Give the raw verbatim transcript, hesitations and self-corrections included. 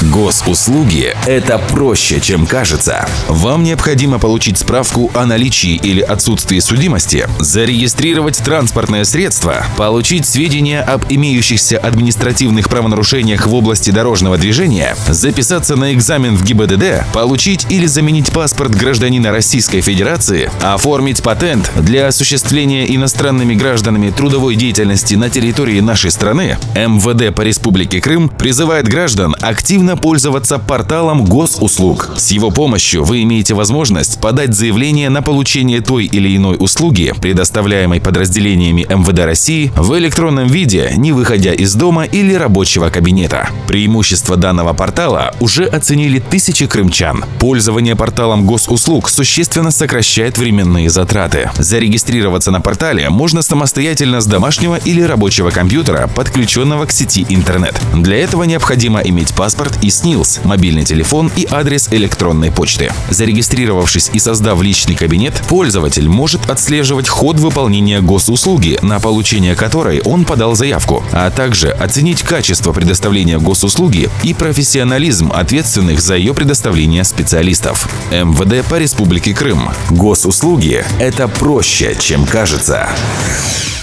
Госуслуги – это проще, чем кажется. Вам необходимо получить справку о наличии или отсутствии судимости, зарегистрировать транспортное средство, получить сведения об имеющихся административных правонарушениях в области дорожного движения, записаться на экзамен в ГИБДД, получить или заменить паспорт гражданина Российской Федерации, оформить патент для осуществления иностранными гражданами трудовой деятельности на территории нашей страны. эм вэ дэ по Республике Крым призывает граждан активно пользоваться порталом госуслуг. С его помощью вы имеете возможность подать заявление на получение той или иной услуги, предоставляемой подразделениями эм вэ дэ России, в электронном виде, не выходя из дома или рабочего кабинета. Преимущества данного портала уже оценили тысячи крымчан. Пользование порталом госуслуг существенно сокращает временные затраты. Зарегистрироваться на портале можно самостоятельно с домашнего или рабочего компьютера, подключенного к сети интернет. Для этого необходимо иметь паспорт и СНИЛС, мобильный телефон и адрес электронной почты. Зарегистрировавшись и создав личный кабинет, пользователь может отслеживать ход выполнения госуслуги, на получение которой он подал заявку, а также оценить качество предоставления госуслуги и профессионализм ответственных за ее предоставление специалистов. эм вэ дэ по Республике Крым. Госуслуги – это проще, чем кажется.